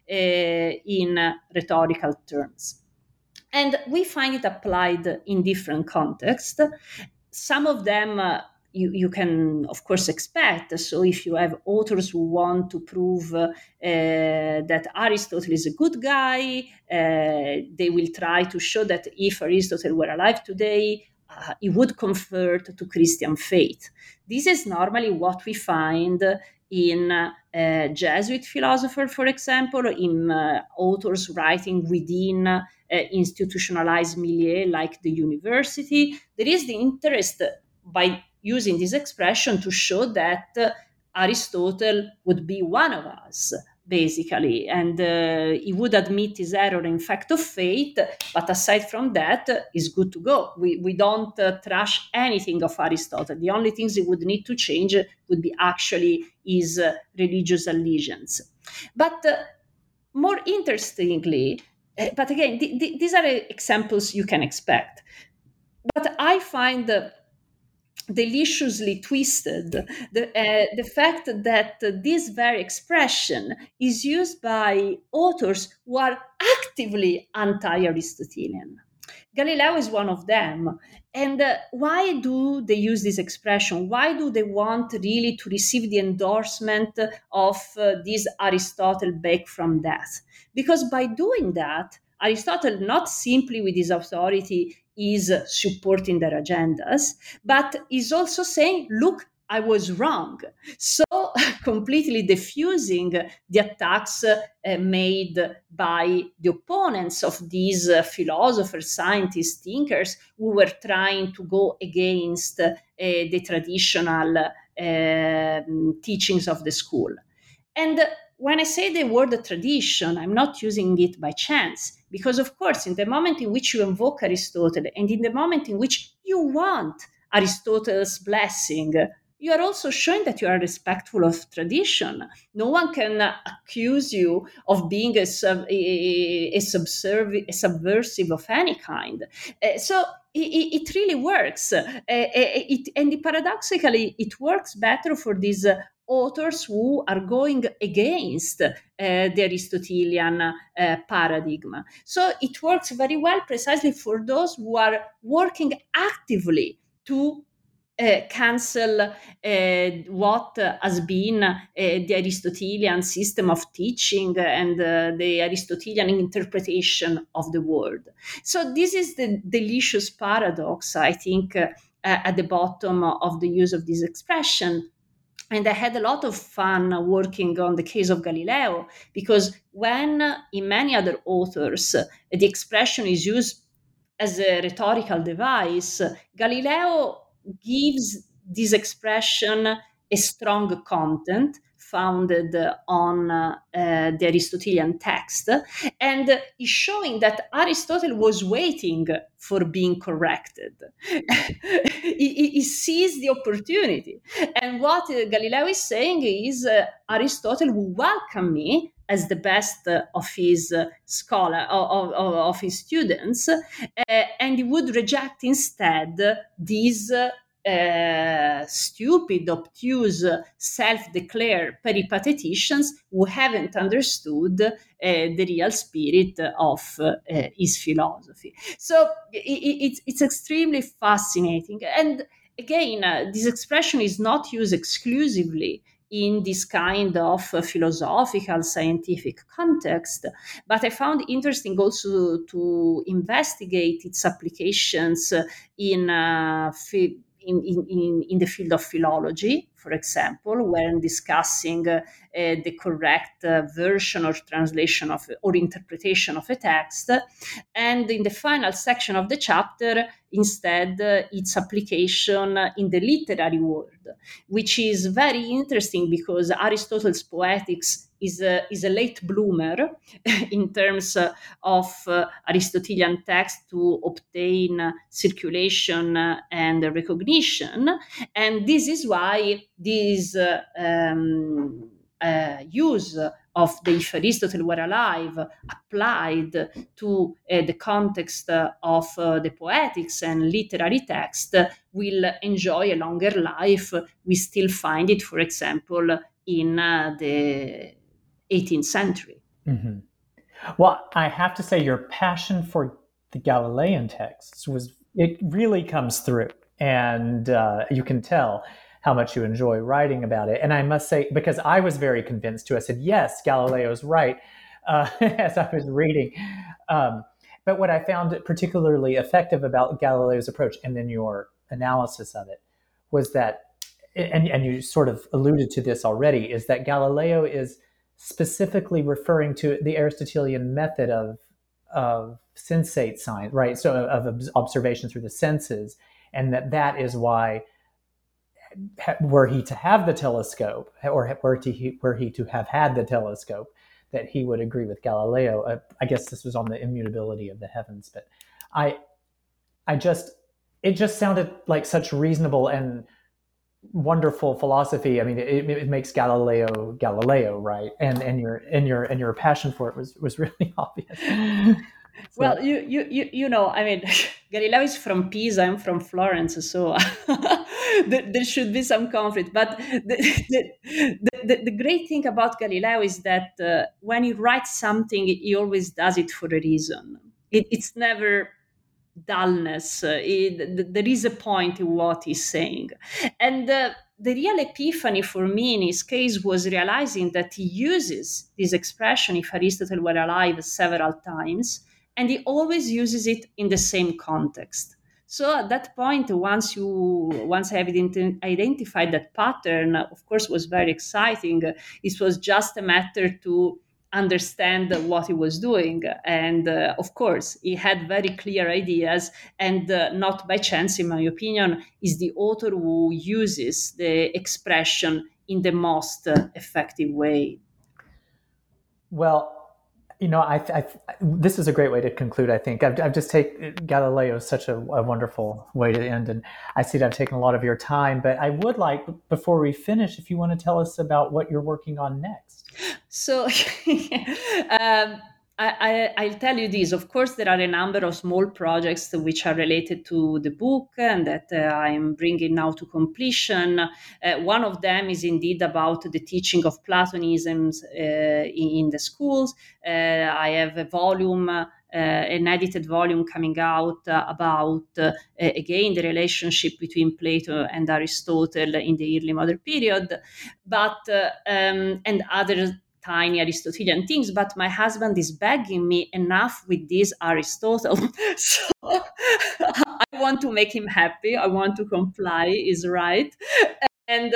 in rhetorical terms. And we find it applied in different contexts. Some of them you can, of course, expect. So if you have authors who want to prove that Aristotle is a good guy, they will try to show that if Aristotle were alive today, he would convert to Christian faith. This is normally what we find in Jesuit philosopher, for example, in authors writing within institutionalized milieu like the university. There is the interest by using this expression to show that Aristotle would be one of us, basically, and he would admit his error in fact of faith, but aside from that, is good to go. We don't trash anything of Aristotle. The only things he would need to change would be actually his religious allegiance. But more interestingly, but again, these are examples you can expect. But I find deliciously twisted the fact that this very expression is used by authors who are actively anti-Aristotelian. Galileo is one of them. And why do they use this expression? Why do they want really to receive the endorsement of this Aristotle back from death? Because by doing that, Aristotle, not simply with his authority, is supporting their agendas, but is also saying, look, I was wrong. So completely diffusing the attacks made by the opponents of these philosophers, scientists, thinkers who were trying to go against the traditional teachings of the school. And when I say the word tradition, I'm not using it by chance, because of course, in the moment in which you invoke Aristotle and in the moment in which you want Aristotle's blessing, you are also showing that you are respectful of tradition. No one can accuse you of being a subversive of any kind. So it really works. And paradoxically, it works better for these authors who are going against the Aristotelian paradigm. So it works very well precisely for those who are working actively to cancel what has been the Aristotelian system of teaching and the Aristotelian interpretation of the world. So this is the delicious paradox, I think, at the bottom of the use of this expression. And I had a lot of fun working on the case of Galileo, because when in many other authors the expression is used as a rhetorical device, Galileo gives this expression a strong content founded on the Aristotelian text, and is showing that Aristotle was waiting for being corrected. He sees the opportunity. And what Galileo is saying is Aristotle will welcome me as the best of his of his students, and he would reject instead these stupid, obtuse, self-declared peripateticians who haven't understood the real spirit of his philosophy. So it's extremely fascinating. And again, this expression is not used exclusively in this kind of philosophical, scientific context, but I found interesting also to investigate its applications in the field of philology, for example, when discussing the correct version or translation of or interpretation of a text. And in the final section of the chapter, instead, its application in the literary world, which is very interesting because Aristotle's Poetics is a late bloomer in terms of Aristotelian text to obtain circulation and recognition. And this is why these use of the If Aristotle Were Alive applied to the context of the poetics and literary text will enjoy a longer life. We still find it, for example, in the 18th century. Mm-hmm. Well, I have to say your passion for the Galilean texts it really comes through, and you can tell how much you enjoy writing about it. And I must say, because I was very convinced too, I said, yes, Galileo's right, as I was reading. But what I found particularly effective about Galileo's approach, and then your analysis of it, was that, and you sort of alluded to this already, is that Galileo is specifically referring to the Aristotelian method of sensate science, right? So of observation through the senses, and that is why, were he to have the telescope, or were he to have had the telescope, that he would agree with Galileo. I guess this was on the immutability of the heavens, but it just sounded like such reasonable and wonderful philosophy. I mean, it makes Galileo, right? And your passion for it was really obvious. So, well, you know, I mean, Galileo is from Pisa, I'm from Florence, so there should be some conflict. But the great thing about Galileo is that when he writes something, he always does it for a reason. It's never dullness. There is a point in what he's saying. And the real epiphany for me in his case was realizing that he uses this expression, if Aristotle were alive, several times, and he always uses it in the same context. So at that point, once I have identified that pattern, of course, was very exciting. It was just a matter to understand what he was doing. And of course, he had very clear ideas, and not by chance, in my opinion, is the author who uses the expression in the most effective way. Well, you know, this is a great way to conclude, I think. I've just taken Galileo is such a wonderful way to end, and I see that I've taken a lot of your time, but I would like, before we finish, if you want to tell us about what you're working on next. So I'll tell you this. Of course, there are a number of small projects which are related to the book and that I'm bringing now to completion. One of them is indeed about the teaching of Platonism in the schools. I have a volume, an edited volume coming out about, again, the relationship between Plato and Aristotle in the early modern period, but and other tiny Aristotelian things, but my husband is begging me enough with this Aristotle. So I want to make him happy. I want to comply, is right. And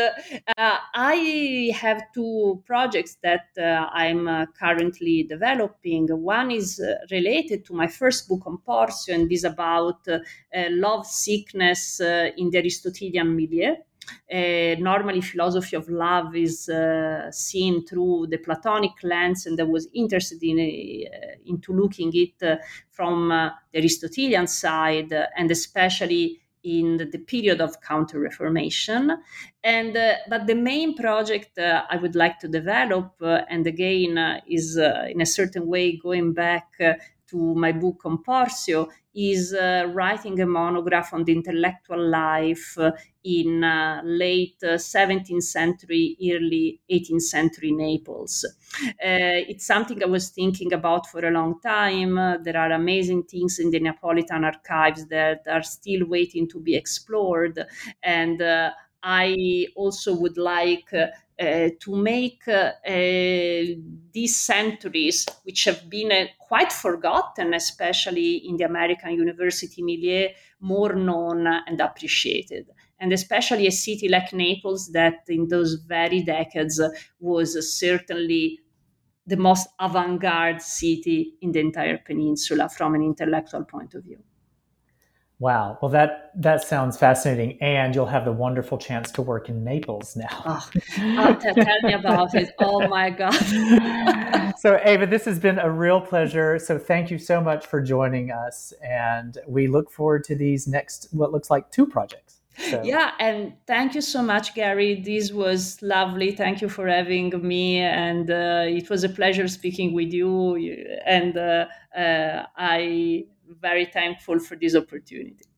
I have two projects that I'm currently developing. One is related to my first book on Porsio, and is about love sickness in the Aristotelian milieu. Normally, philosophy of love is seen through the Platonic lens, and I was interested into looking it from the Aristotelian side, and especially in the period of Counter-Reformation. And but the main project I would like to develop, and again is in a certain way going back to my book on Porsio, is writing a monograph on the intellectual life in late 17th century, early 18th century Naples. It's something I was thinking about for a long time. There are amazing things in the Neapolitan archives that are still waiting to be explored. And I also would like to make these centuries, which have been quite forgotten, especially in the American university milieu, more known and appreciated. And especially a city like Naples, that in those very decades was certainly the most avant-garde city in the entire peninsula from an intellectual point of view. Wow. Well, that sounds fascinating. And you'll have the wonderful chance to work in Naples now. Tell me about it. Oh, my God. So, Ava, this has been a real pleasure. So thank you so much for joining us. And we look forward to these next, what looks like 2 projects. So. Yeah, and thank you so much, Gary. This was lovely. Thank you for having me, and it was a pleasure speaking with you. And I very thankful for this opportunity.